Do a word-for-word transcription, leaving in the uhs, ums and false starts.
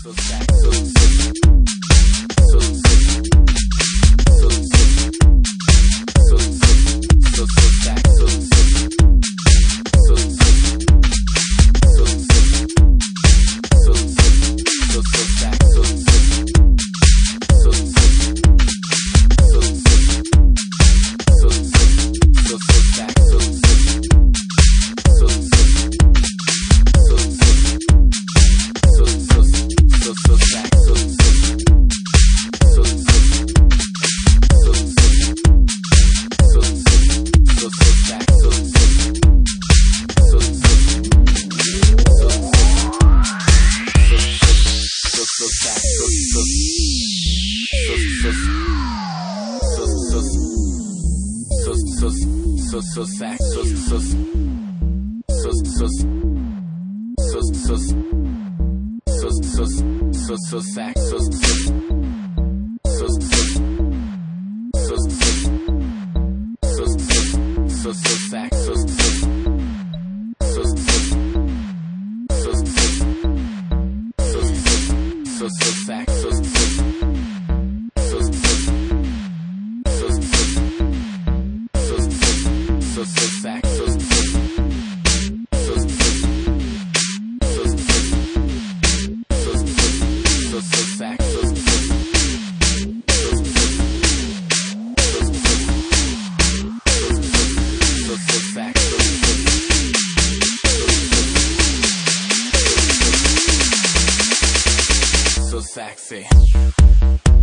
so sax, so so so so so so so sax, so so so so so so so sax, so so so so so so so sax, so so so so so so so sax, so so so so so so so sax, so so so so so sax, so so so so so so so sax, so so so so so so so so so so sax, so so so so so so so sax, so so so so so so sax, so so so so so sax, so so so sax, so so so sax, so so sexy.